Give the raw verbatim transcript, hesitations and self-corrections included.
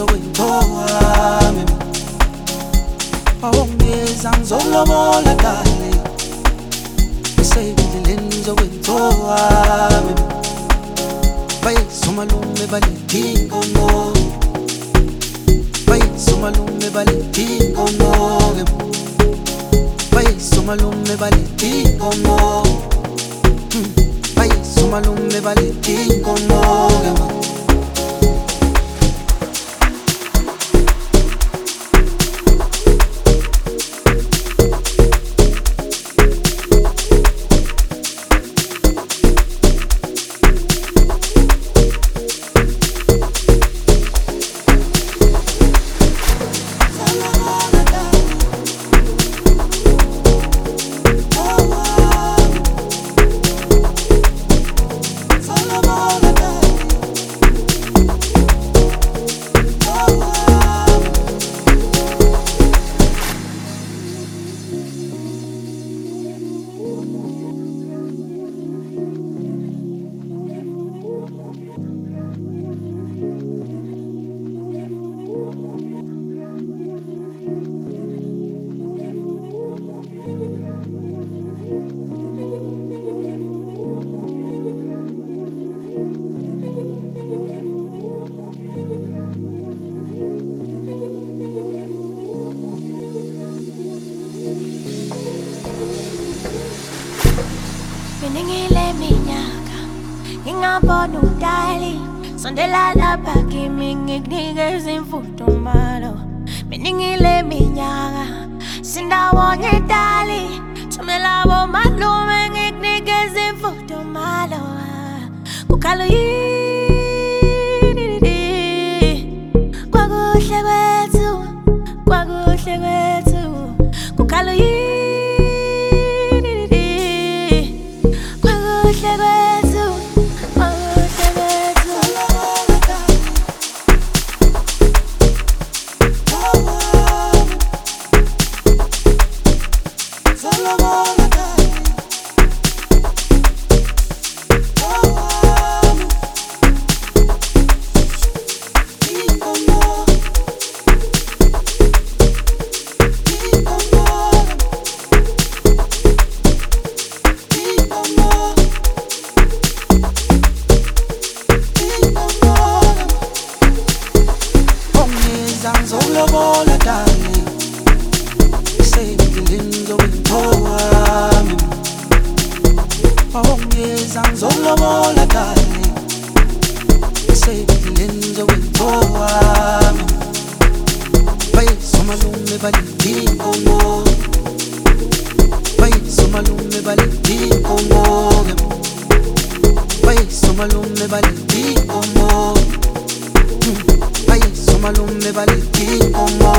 wami. Awongeza ngizolobola dali, isebindleleni zokwenza wami. Bayisa umalume balethi inkomo, bayisa umalume balethi inkomo, bayisa umalume balethi inkomo, bayisa umalume balethi inkomo. Miningile minyaka ngingabona udali sondela lapha kimi ngikunikeza imfudumalo. Miningile minyaka sindawonye idali thumela bomalume ngikunikeza imfudumalo. Kukhala yini kwakuhle kwethu, kwakuhle kwethu. Kukhala yini ngizolobola dali, isebindleleni zokwenza wami. Awongeza ngizolobola dali, isebindleleni zokwenza wami. Bayisa umalume balethi inkomo, bayisa umalume balethi inkomo, bayisa umalume balethi inkomo, bayisa umalume balethi inkomo.